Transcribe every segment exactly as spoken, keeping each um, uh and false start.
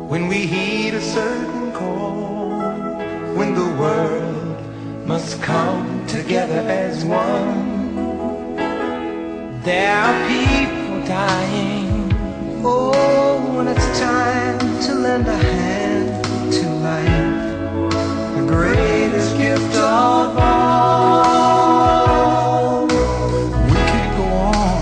when we heed a certain call, when the world must come together as one. There are people dying, oh, when it's time to lend a hand to life, the greatest gift of all. We can't go on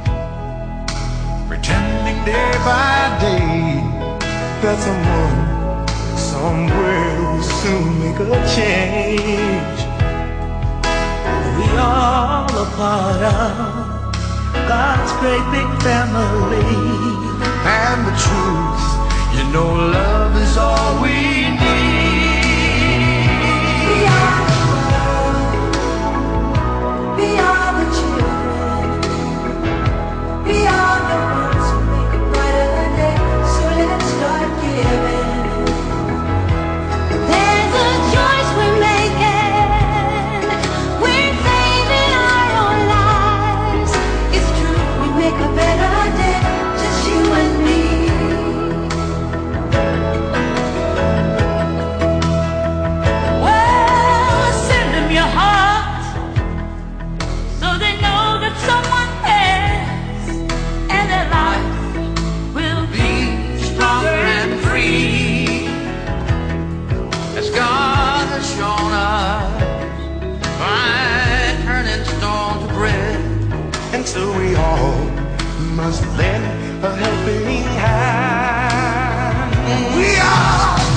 pretending day by day that someone somewhere will soon make a change. We all a part of God's great big family, and the truth, you know, love is all we need. We are the world, we are the children, we are the ones who make a brighter day. So let's start giving. There's a choice we're making. We're saving our own lives. It's true, we make a better day, just you and me. Well, send them your heart so they know that someone cares, and their life will be stronger and free, as God has shown us by turning stone to bread. And so we all must lend a helping hand. We are